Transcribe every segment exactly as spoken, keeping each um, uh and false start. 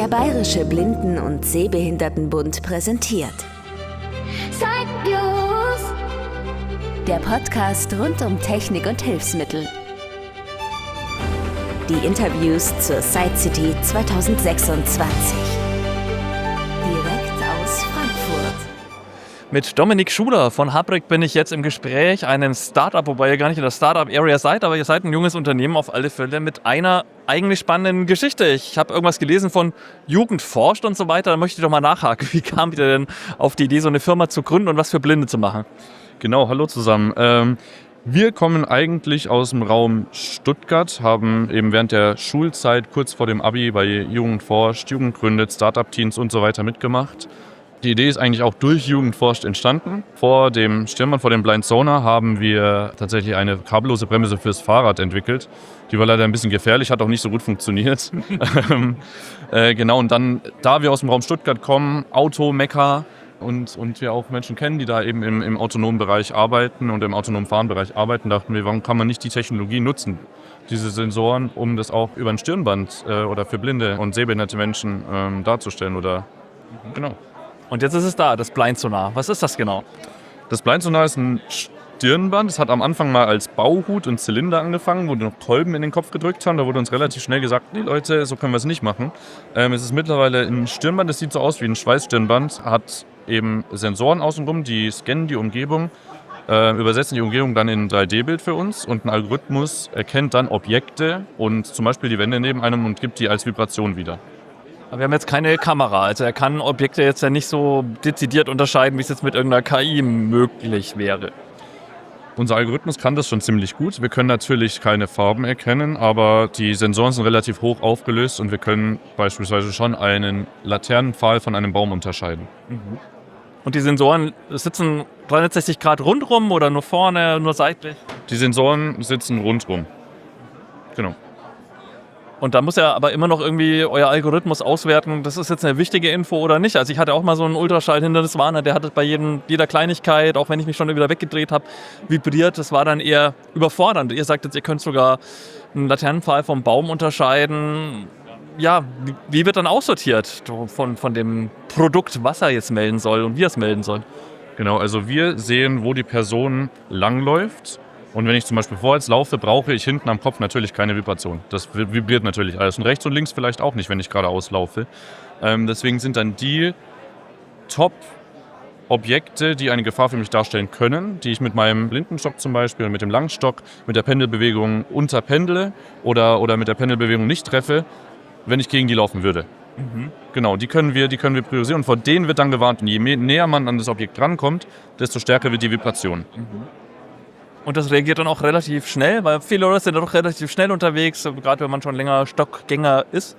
Der Bayerische Blinden- und Sehbehindertenbund präsentiert Sight-News, der Podcast rund um Technik und Hilfsmittel. Die Interviews zur Sight City zwanzig sechsundzwanzig. Direkt aus Frankfurt. Mit Dominik Schuler von Habrick bin ich jetzt im Gespräch, einem Startup, wobei ihr gar nicht in der Startup-Area seid, aber ihr seid ein junges Unternehmen auf alle Fälle mit einer eigentlich spannenden Geschichte. Ich habe irgendwas gelesen von Jugend forscht und so weiter, da möchte ich doch mal nachhaken. Wie kam ihr denn auf die Idee, so eine Firma zu gründen und was für Blinde zu machen? Genau, hallo zusammen. Ähm, wir kommen eigentlich aus dem Raum Stuttgart, haben eben während der Schulzeit kurz vor dem Abi bei Jugend forscht, Jugend gründet, Startup-Teams und so weiter mitgemacht. Die Idee ist eigentlich auch durch Jugend forscht entstanden. Vor dem Stirnband, vor dem Blind Sonar haben wir tatsächlich eine kabellose Bremse fürs Fahrrad entwickelt. Die war leider ein bisschen gefährlich, hat auch nicht so gut funktioniert. äh, genau, und dann, da wir aus dem Raum Stuttgart kommen, Auto, Mekka und, und wir auch Menschen kennen, die da eben im, im autonomen Bereich arbeiten und im autonomen Fahrenbereich arbeiten, dachten wir, warum kann man nicht die Technologie nutzen, diese Sensoren, um das auch über ein Stirnband äh, oder für blinde und sehbehinderte Menschen ähm, darzustellen oder mhm. genau. Und jetzt ist es da, das Blind Sonar. Was ist das genau? Das Blind Sonar ist ein Stirnband. Es hat am Anfang mal als Bauhut und Zylinder angefangen, wo wir noch Kolben in den Kopf gedrückt haben. Da wurde uns relativ schnell gesagt, nee Leute, so können wir es nicht machen. Ähm, es ist mittlerweile ein Stirnband, das sieht so aus wie ein Schweißstirnband, hat eben Sensoren außenrum, die scannen die Umgebung, äh, übersetzen die Umgebung dann in ein drei D-Bild für uns und ein Algorithmus erkennt dann Objekte und zum Beispiel die Wände neben einem und gibt die als Vibration wieder. Aber wir haben jetzt keine Kamera, also er kann Objekte jetzt ja nicht so dezidiert unterscheiden, wie es jetzt mit irgendeiner K I möglich wäre. Unser Algorithmus kann das schon ziemlich gut. Wir können natürlich keine Farben erkennen, aber die Sensoren sind relativ hoch aufgelöst und wir können beispielsweise schon einen Laternenpfahl von einem Baum unterscheiden. Mhm. Und die Sensoren sitzen dreihundertsechzig Grad rundrum oder nur vorne, nur seitlich? Die Sensoren sitzen rundrum. Genau. Und da muss ja aber immer noch irgendwie euer Algorithmus auswerten, das ist jetzt eine wichtige Info oder nicht. Also ich hatte auch mal so einen Ultraschallhinderniswarner, der hat es bei jedem, jeder Kleinigkeit, auch wenn ich mich schon wieder weggedreht habe, vibriert. Das war dann eher überfordernd. Ihr sagt jetzt, ihr könnt sogar einen Laternenpfahl vom Baum unterscheiden. Ja, wie, wie wird dann aussortiert von, von dem Produkt, was er jetzt melden soll und wie er es melden soll? Genau, also wir sehen, wo die Person langläuft. Und wenn ich zum Beispiel vorwärts laufe, brauche ich hinten am Kopf natürlich keine Vibration. Das vibriert natürlich alles. Und rechts und links vielleicht auch nicht, wenn ich geradeaus laufe. Ähm, deswegen sind dann die Top-Objekte, die eine Gefahr für mich darstellen können, die ich mit meinem Blindenstock zum Beispiel, mit dem Langstock, mit der Pendelbewegung unterpendle oder, oder mit der Pendelbewegung nicht treffe, wenn ich gegen die laufen würde. Mhm. Genau, die können wir, die können wir priorisieren. Und vor denen wird dann gewarnt. Und je mehr, näher man an das Objekt rankommt, desto stärker wird die Vibration. Mhm. Und das reagiert dann auch relativ schnell, weil viele Leute sind doch relativ schnell unterwegs, gerade wenn man schon länger Stockgänger ist.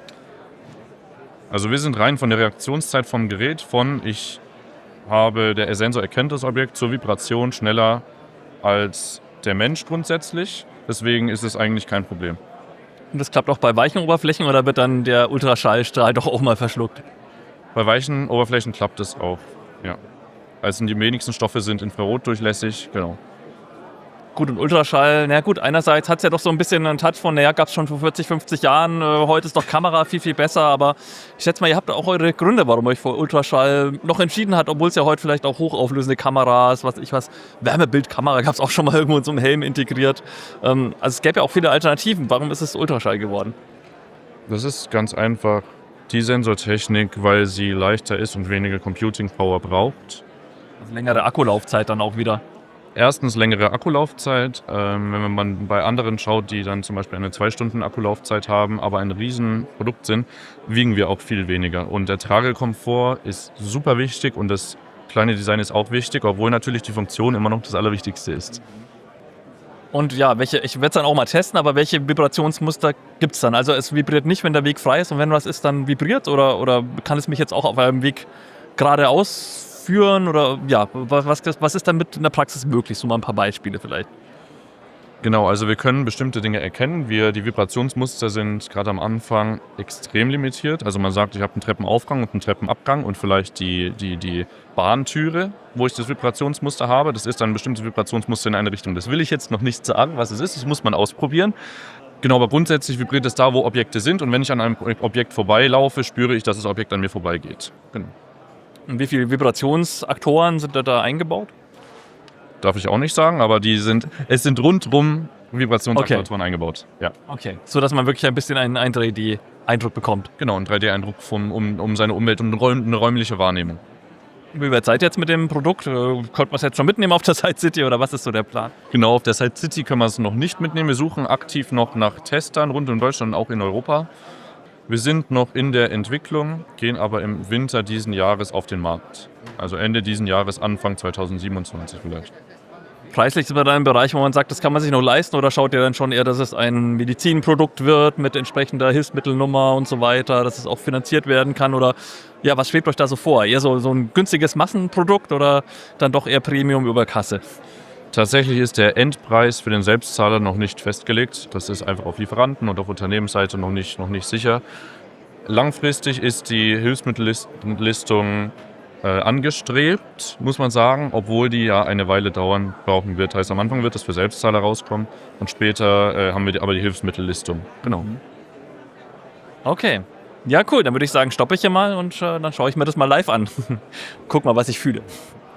Also wir sind rein von der Reaktionszeit vom Gerät von ich habe, der Sensor erkennt das Objekt zur Vibration schneller als der Mensch grundsätzlich. Deswegen ist es eigentlich kein Problem. Und das klappt auch bei weichen Oberflächen oder wird dann der Ultraschallstrahl doch auch mal verschluckt? Bei weichen Oberflächen klappt es auch, ja. Also die wenigsten Stoffe sind infrarotdurchlässig, genau. Gut, und Ultraschall, na gut, einerseits hat es ja doch so ein bisschen einen Touch von, naja, gab es schon vor vierzig, fünfzig Jahren, äh, heute ist doch Kamera viel, viel besser, aber ich schätze mal, ihr habt auch eure Gründe, warum ihr euch für Ultraschall noch entschieden habt, obwohl es ja heute vielleicht auch hochauflösende Kameras, was ich was, Wärmebildkamera gab es auch schon mal irgendwo in so einem Helm integriert. Ähm, also es gäbe ja auch viele Alternativen, warum ist es Ultraschall geworden? Das ist ganz einfach die Sensortechnik, weil sie leichter ist und weniger Computing Power braucht. Also längere Akkulaufzeit dann auch wieder. Erstens längere Akkulaufzeit, ähm, wenn man bei anderen schaut, die dann zum Beispiel eine zwei Stunden Akkulaufzeit haben, aber ein Riesenprodukt sind, wiegen wir auch viel weniger. Und der Tragekomfort ist super wichtig und das kleine Design ist auch wichtig, obwohl natürlich die Funktion immer noch das Allerwichtigste ist. Und ja, welche, ich werde es dann auch mal testen, aber welche Vibrationsmuster gibt es dann? Also es vibriert nicht, wenn der Weg frei ist und wenn was ist, dann vibriert oder, oder kann es mich jetzt auch auf einem Weg geradeaus führen oder ja, was, was ist damit in der Praxis möglich? So mal ein paar Beispiele vielleicht. Genau, also wir können bestimmte Dinge erkennen. Wir, die Vibrationsmuster sind gerade am Anfang extrem limitiert. Also man sagt, ich habe einen Treppenaufgang und einen Treppenabgang und vielleicht die, die, die Bahntüre, wo ich das Vibrationsmuster habe. Das ist dann ein bestimmtes Vibrationsmuster in eine Richtung. Das will ich jetzt noch nicht sagen, was es ist. Das muss man ausprobieren. Genau, aber grundsätzlich vibriert es da, wo Objekte sind. Und wenn ich an einem Objekt vorbeilaufe, spüre ich, dass das Objekt an mir vorbeigeht. Genau. Und wie viele Vibrationsaktoren sind da, da eingebaut? Darf ich auch nicht sagen, aber die sind, es sind rundrum Vibrationsaktoren okay. eingebaut. Ja. Okay. So dass man wirklich ein bisschen einen, einen drei D-Eindruck bekommt. Genau, einen drei D-Eindruck vom, um, um seine Umwelt und eine räumliche Wahrnehmung. Wie weit seid ihr jetzt mit dem Produkt? Konnte man es jetzt schon mitnehmen auf der Side City oder was ist so der Plan? Genau, auf der Side City können wir es noch nicht mitnehmen. Wir suchen aktiv noch nach Testern rund um Deutschland und auch in Europa. Wir sind noch in der Entwicklung, gehen aber im Winter diesen Jahres auf den Markt. Also Ende diesen Jahres, Anfang zweitausendsiebenundzwanzig vielleicht. Preislich sind wir da im Bereich, wo man sagt, das kann man sich noch leisten, oder schaut ihr dann schon eher, dass es ein Medizinprodukt wird mit entsprechender Hilfsmittelnummer und so weiter, dass es auch finanziert werden kann, oder ja, was schwebt euch da so vor? Eher so, so ein günstiges Massenprodukt oder dann doch eher Premium über Kasse? Tatsächlich ist der Endpreis für den Selbstzahler noch nicht festgelegt. Das ist einfach auf Lieferanten und auf Unternehmensseite noch nicht, noch nicht sicher. Langfristig ist die Hilfsmittellistung äh, angestrebt, muss man sagen, obwohl die ja eine Weile dauern brauchen wird. Heißt, am Anfang wird das für Selbstzahler rauskommen und später äh, haben wir die, aber die Hilfsmittellistung. Genau. Okay. Ja, cool. Dann würde ich sagen, stoppe ich hier mal und äh, dann schaue ich mir das mal live an. Guck mal, was ich fühle.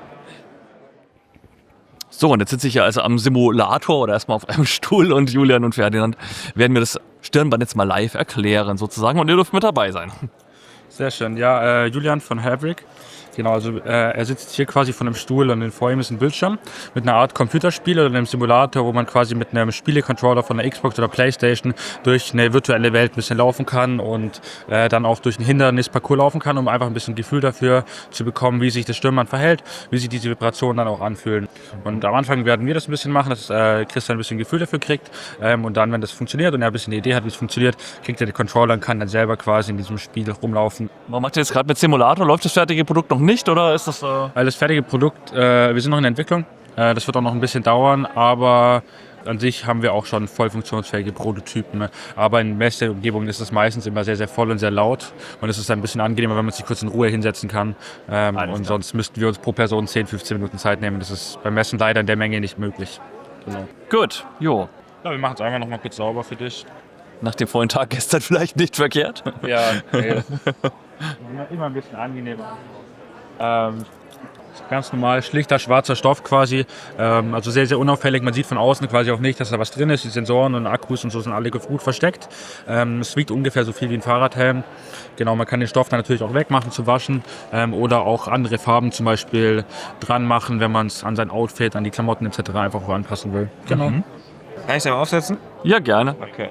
So, und jetzt sitze ich ja also am Simulator oder erstmal auf einem Stuhl und Julian und Ferdinand werden mir das Stirnband jetzt mal live erklären sozusagen und ihr dürft mit dabei sein. Sehr schön. Ja, äh, Julian von Haverick. Genau, also äh, er sitzt hier quasi von einem Stuhl und vor ihm ist ein Bildschirm mit einer Art Computerspiel oder einem Simulator, wo man quasi mit einem Spielecontroller von der Xbox oder Playstation durch eine virtuelle Welt ein bisschen laufen kann und äh, dann auch durch einen Hindernisparcours laufen kann, um einfach ein bisschen Gefühl dafür zu bekommen, wie sich das Stirnband verhält, wie sich diese Vibrationen dann auch anfühlen. Und am Anfang werden wir das ein bisschen machen, dass äh, Christian ein bisschen Gefühl dafür kriegt ähm, und dann, wenn das funktioniert und er ein bisschen eine Idee hat, wie es funktioniert, kriegt er den Controller und kann dann selber quasi in diesem Spiel rumlaufen. Man macht jetzt gerade mit Simulator, läuft das fertige Produkt noch nicht oder ist das... Äh Weil das fertige Produkt, äh, wir sind noch in der Entwicklung, äh, das wird auch noch ein bisschen dauern, aber an sich haben wir auch schon voll funktionsfähige Prototypen. Aber in Messeumgebungen ist es meistens immer sehr, sehr voll und sehr laut und es ist ein bisschen angenehmer, wenn man sich kurz in Ruhe hinsetzen kann. Ähm, und sonst müssten wir uns pro Person zehn, fünfzehn Minuten Zeit nehmen. Das ist beim Messen leider in der Menge nicht möglich. Genau. Gut, jo. Ja, wir machen es einmal noch mal kurz sauber für dich. Nach dem vollen Tag gestern vielleicht nicht verkehrt. Ja, okay. Immer ein bisschen angenehmer. Ähm, ganz normal, schlichter schwarzer Stoff quasi, ähm, also sehr, sehr unauffällig. Man sieht von außen quasi auch nicht, dass da was drin ist. Die Sensoren und Akkus und so sind alle gut versteckt. Ähm, es wiegt ungefähr so viel wie ein Fahrradhelm. Genau, man kann den Stoff dann natürlich auch wegmachen zu waschen ähm, oder auch andere Farben zum Beispiel dran machen, wenn man es an sein Outfit, an die Klamotten et cetera einfach auch anpassen will. Genau. Mhm. Kann ich den mal aufsetzen? Ja, gerne. Okay.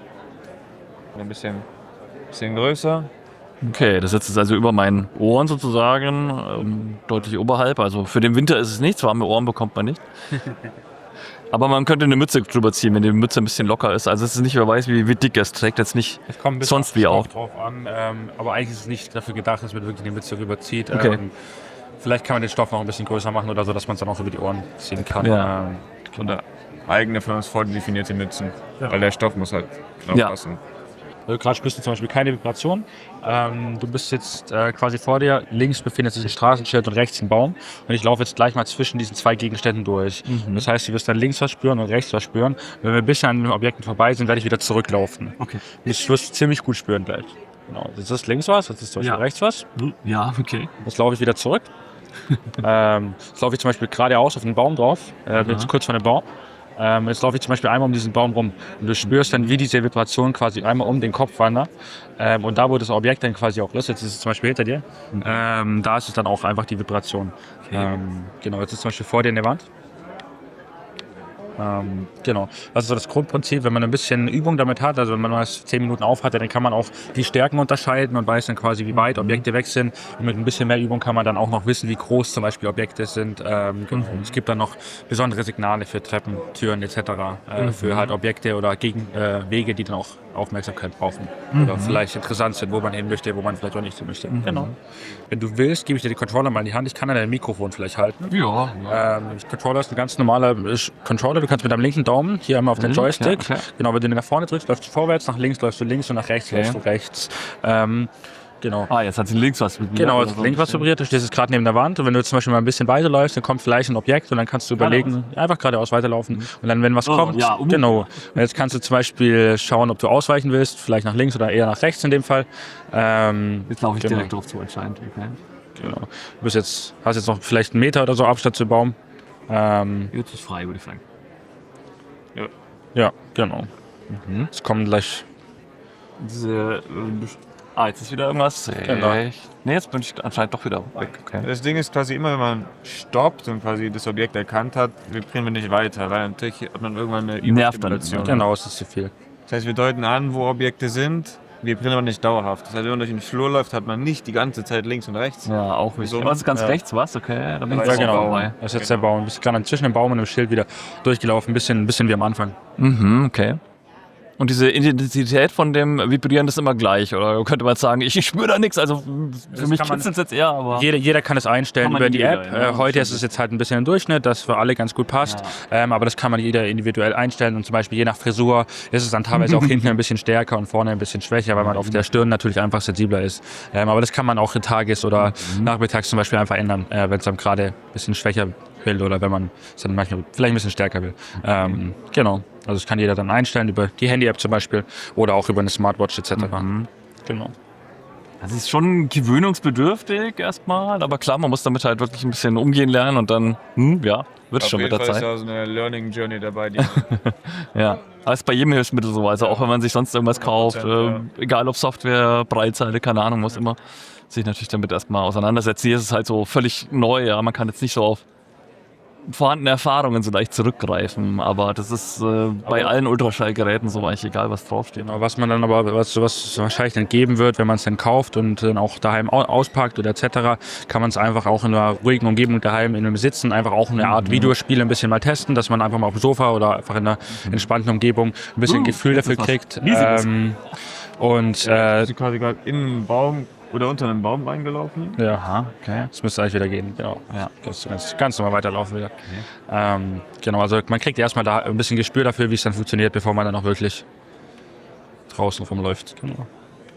Ein bisschen, bisschen größer. Okay, das sitzt jetzt also über meinen Ohren sozusagen, ähm, deutlich oberhalb. Also für den Winter ist es nichts, warme Ohren bekommt man nicht. Aber man könnte eine Mütze drüber ziehen, wenn die Mütze ein bisschen locker ist. Also es ist nicht, wer weiß, wie, wie dick es trägt, jetzt nicht es kommt ein bisschen sonst wie auch. drauf an, ähm, aber eigentlich ist es nicht dafür gedacht, dass man wirklich eine Mütze rüberzieht. Okay. Ähm, vielleicht kann man den Stoff noch ein bisschen größer machen oder so, dass man es dann auch über die Ohren ziehen kann. Ja. Ähm, Oder eigene für uns vordefinierte Mützen. Ja. Weil der Stoff muss halt genau Ja. passen. Also gerade spürst du zum Beispiel keine Vibration. Ähm, du bist jetzt äh, quasi vor dir, links befindet sich ein Straßenschild und rechts ein Baum. Und ich laufe jetzt gleich mal zwischen diesen zwei Gegenständen durch. Mhm. Das heißt, du wirst dann links was spüren und rechts was spüren. Wenn wir ein bisschen an den Objekten vorbei sind, werde ich wieder zurücklaufen. Okay. Das wirst du ziemlich gut spüren gleich. Genau. Jetzt ist links was, jetzt ist zum Beispiel Ja. rechts was. Ja, okay. Jetzt laufe ich wieder zurück. ähm, jetzt laufe ich zum Beispiel geradeaus auf den Baum drauf, äh, bin jetzt kurz vor dem Baum. Ähm, jetzt laufe ich zum Beispiel einmal um diesen Baum rum und du spürst dann, wie diese Vibration quasi einmal um den Kopf wandert. Ähm, und da, wo das Objekt dann quasi auch ist, jetzt ist es zum Beispiel hinter dir, ähm, da ist es dann auch einfach die Vibration. Okay. Ähm, genau, jetzt ist zum Beispiel vor dir in der Wand. Ähm, genau, das ist so das Grundprinzip, wenn man ein bisschen Übung damit hat, also wenn man mal zehn Minuten auf hat, dann kann man auch die Stärken unterscheiden und weiß dann quasi, wie weit Objekte weg sind. Und mit ein bisschen mehr Übung kann man dann auch noch wissen, wie groß zum Beispiel Objekte sind. Ähm, genau. Es gibt dann noch besondere Signale für Treppen, Türen et cetera. Äh, für halt Objekte oder gegen äh, Wege, die dann auch Aufmerksamkeit brauchen oder vielleicht interessant sind, wo man hin möchte, wo man vielleicht auch nicht hin möchte. Genau. Wenn du willst, gebe ich dir die Controller mal in die Hand. Ich kann dann dein Mikrofon vielleicht halten. Ja. Ähm, der Controller ist ein ganz normaler Controller. Du kannst mit deinem linken Daumen hier einmal auf den Joystick. ja, okay. Genau, wenn du nach vorne drückst, läufst du vorwärts, nach links läufst du links und nach rechts Okay. läufst du rechts. Ähm, Genau. Ah, jetzt hat sie links was vibriert. Genau, oder es so. links was vibriert, du stehst jetzt gerade neben der Wand und wenn du zum Beispiel mal ein bisschen weiterläufst, dann kommt vielleicht ein Objekt und dann kannst du überlegen, einfach geradeaus weiterlaufen und dann, wenn was Oh, kommt, ja, um- genau. Und jetzt kannst du zum Beispiel schauen, ob du ausweichen willst, vielleicht nach links oder eher nach rechts in dem Fall. Ähm, Jetzt laufe ich genau. direkt drauf zu anscheinend. Okay. Genau. Du bist jetzt, hast jetzt noch vielleicht einen Meter oder so Abstand zum Baum. Ähm, Jetzt ist frei, würde ich sagen. ja, genau. Mhm. Es kommen gleich. Diese, äh, ah, jetzt ist wieder irgendwas. Genau. Echt? Nee, jetzt bin ich anscheinend doch wieder weg. Okay. Das Ding ist quasi immer, wenn man stoppt und quasi das Objekt erkannt hat, vibrieren wir nicht weiter, weil natürlich hat man irgendwann eine Nervt dann. Überstimulation. Genau, es ist zu viel. Das heißt, wir deuten an, wo Objekte sind, vibrieren aber nicht dauerhaft. Das heißt, wenn man durch den Flur läuft, hat man nicht die ganze Zeit links und rechts. Ja, auch wichtig. So, Aber es ist ganz ja. rechts, was? Okay, da bin ich Ja, auch genau. vorbei. Das ist jetzt der Baum. Du bist gerade zwischen dem Baum und dem Schild wieder durchgelaufen. Ein bisschen, ein bisschen wie am Anfang. Mhm, okay. Und diese Intensität von dem Vibrieren ist immer gleich, oder könnte man jetzt sagen, ich, ich spüre da nichts, also für mich kann man- kitzelt es jetzt eher, aber... Jeder, jeder kann es einstellen Kann man über die App. individuell, ja, äh, heute stimmt. ist es jetzt halt ein bisschen im Durchschnitt, das für alle ganz gut passt. Ähm, aber das kann man jeder individuell einstellen. Und zum Beispiel je nach Frisur ist es dann teilweise auch hinten ein bisschen stärker und vorne ein bisschen schwächer, weil man auf der Stirn natürlich einfach sensibler ist. Ähm, aber das kann man auch tages- oder nachmittags zum Beispiel einfach ändern, äh, wenn es dann gerade ein bisschen schwächer will oder wenn man es dann manchmal vielleicht ein bisschen stärker will. Ähm, genau. Also das kann jeder dann einstellen über die Handy-App zum Beispiel oder auch über eine Smartwatch et cetera. Genau. Das ist schon gewöhnungsbedürftig erstmal, aber klar, man muss damit halt wirklich ein bisschen umgehen lernen und dann, hm, ja, wird Auf schon mit jeden der Fall ist Zeit. da so eine Learning Journey dabei, die Ja, aber ist bei jedem Hilfsmittel so, also auch wenn man sich sonst irgendwas kauft, hundert äh, Prozent, egal ob Software, Breitseite, keine Ahnung, muss immer sich natürlich damit erstmal auseinandersetzen. Hier ist es halt so völlig neu, ja, man kann jetzt nicht so auf vorhandene Erfahrungen so leicht zurückgreifen, aber das ist äh, bei allen Ultraschallgeräten so eigentlich egal, was draufsteht. Genau, was man dann aber, was, was wahrscheinlich dann geben wird, wenn man es dann kauft und dann auch daheim au- auspackt oder et cetera, kann man es einfach auch in einer ruhigen Umgebung daheim in einem Sitzen einfach auch eine Art Videospiel ein bisschen mal testen, dass man einfach mal auf dem Sofa oder einfach in einer entspannten Umgebung ein bisschen Uh, Gefühl das dafür ist was kriegt. Riesiges. Ähm, und äh, ist quasi gerade in einen Baum oder unter einen Baum reingelaufen. ja, Aha, okay. es müsste eigentlich wieder gehen. Genau. Ja. Ganz, ganz, ganz normal weiterlaufen wieder. Ähm, genau, also man kriegt erstmal da ein bisschen Gespür dafür, wie es dann funktioniert, bevor man dann auch wirklich draußen rumläuft. Genau.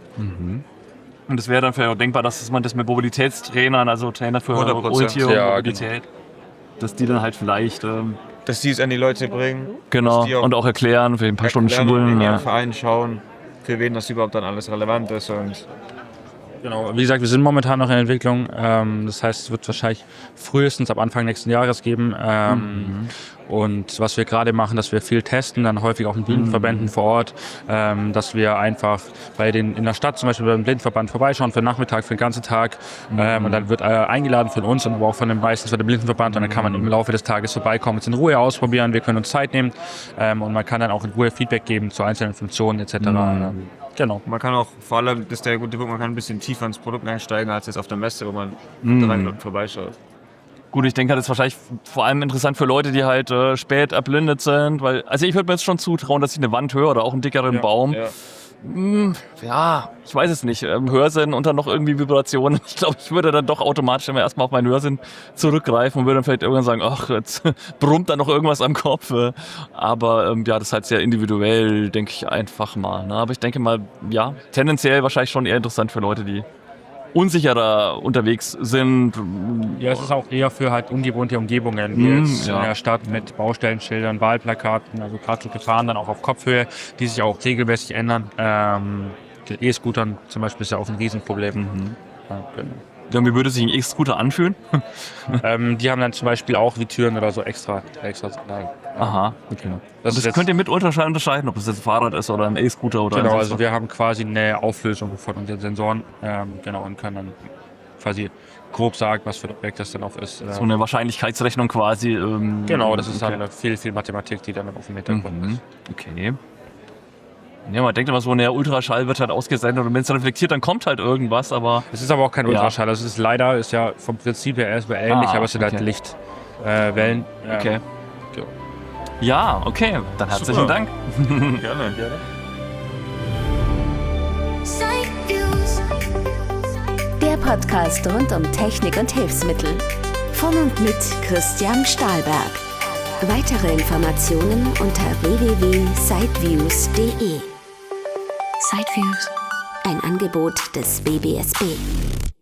Und es wäre dann vielleicht auch denkbar, dass man das mit Mobilitätstrainern, also Trainer für hundert Prozent. Ulti und Ja, Mobilität, dass die dann halt vielleicht, ähm, Dass die es an die Leute bringen. genau, dass die auch und auch erklären, für ein paar Stunden erklären und Schulen. in ihren Ja. Verein schauen, für wen das überhaupt dann alles relevant ist. Und Genau, wie gesagt, wir sind momentan noch in Entwicklung. Ähm, das heißt, es wird wahrscheinlich frühestens ab Anfang nächsten Jahres geben. Ähm, Und was wir gerade machen, dass wir viel testen, dann häufig auch in Blindenverbänden vor Ort, ähm, dass wir einfach bei den in der Stadt zum Beispiel beim Blindenverband vorbeischauen für den Nachmittag, für den ganzen Tag. Ähm, und dann wird äh, eingeladen von uns und aber auch von dem meistens von dem Blindenverband. Und dann kann man im Laufe des Tages vorbeikommen, es in Ruhe ausprobieren. Wir können uns Zeit nehmen ähm, und man kann dann auch in Ruhe Feedback geben zu einzelnen Funktionen et cetera. Ähm, genau. man kann auch, vor allem, das ist der gute Punkt, man kann ein bisschen tiefer ins Produkt einsteigen, als jetzt auf der Messe, wo man drei Minuten vorbeischaut. Gut, ich denke, das ist wahrscheinlich vor allem interessant für Leute, die halt äh, spät erblindet sind, weil, also ich würde mir jetzt schon zutrauen, dass ich eine Wand höre oder auch einen dickeren Baum. Ja. Hm, ja, ich weiß es nicht. Ähm, Hörsinn und dann noch irgendwie Vibrationen. Ich glaube, ich würde dann doch automatisch immer erstmal auf meinen Hörsinn zurückgreifen und würde dann vielleicht irgendwann sagen, ach, jetzt brummt da noch irgendwas am Kopf. Aber ähm, ja, das ist halt sehr individuell, denke ich einfach mal. Ne? Aber ich denke mal, ja, tendenziell wahrscheinlich schon eher interessant für Leute, die unsicherer unterwegs sind. Ja, es ist auch eher für halt ungewohnte Umgebungen, wie Mm, jetzt ja. in der Stadt mit Baustellenschildern, Wahlplakaten, also gerade so Gefahren dann auch auf Kopfhöhe, die sich auch regelmäßig ändern. Ähm, die E-Scootern zum Beispiel ist ja auch ein Riesenproblem. Ja, genau. Ja, wie würde sich ein E-Scooter anfühlen? ähm, die haben dann zum Beispiel auch wie Türen oder so extra, extra Signal. Aha, okay. Das Das, ist jetzt- könnt ihr mit Ultraschall unterscheiden, ob es jetzt ein Fahrrad ist oder ein E-Scooter oder Genau, ein also wir haben quasi eine Auflösung von unseren Sensoren, ähm, genau, und können dann quasi grob sagen, was für ein Objekt das dann auch ist. so eine Wahrscheinlichkeitsrechnung quasi. Ähm, Genau, das ist okay. dann viel, viel Mathematik, die dann auf dem Hintergrund Mhm. ist. Okay. Ja, man denkt immer so, der Ultraschall wird halt ausgesendet und wenn es reflektiert, dann kommt halt irgendwas, aber Es ist aber auch kein Ja. Ultraschall, also es ist leider, ist ja vom Prinzip her erstmal ähnlich, Ah, aber es sind okay. halt Lichtwellen. Äh, Wellen. Ähm, okay. ja. Ja, okay, dann herzlichen Super. Dank. Gerne, gerne. Der Podcast rund um Technik und Hilfsmittel. Von und mit Christian Stahlberg. Weitere Informationen unter w w w punkt sideviews punkt de. Sideviews. Ein Angebot des B B S B.